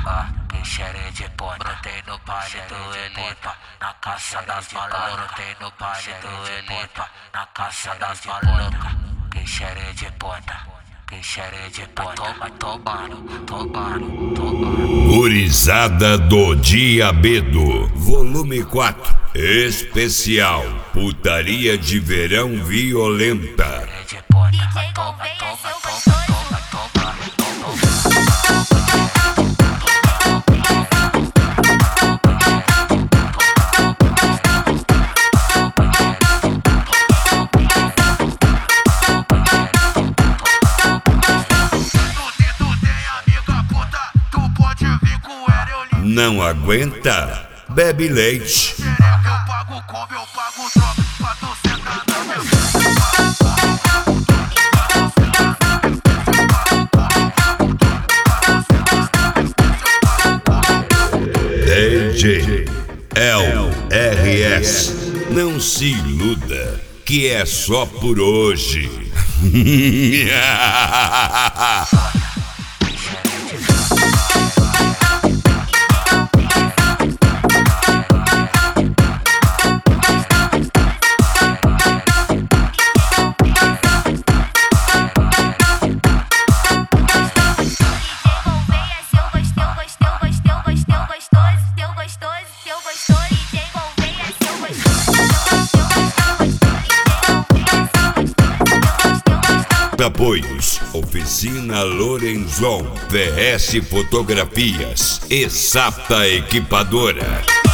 Que cheiro de ponta. Brotei no baile do Elipa, na caça das balas. Brotei no baile do Elipa, na caça das balas. Que cheiro de ponta. Que cheiro de ponta. Tomando. Gurizada do Diabedo, volume 4. Especial Putaria de Verão Violenta. DJ Gouveia, seu gostoso. Não aguenta? Bebe leite. Eu pago combo, eu pago troca, pra tu sentar na minha DJ LRS. Não se iluda, que é só por hoje. Apoios: Oficina Lorenzon, VS Fotografias e Sapta Equipadora.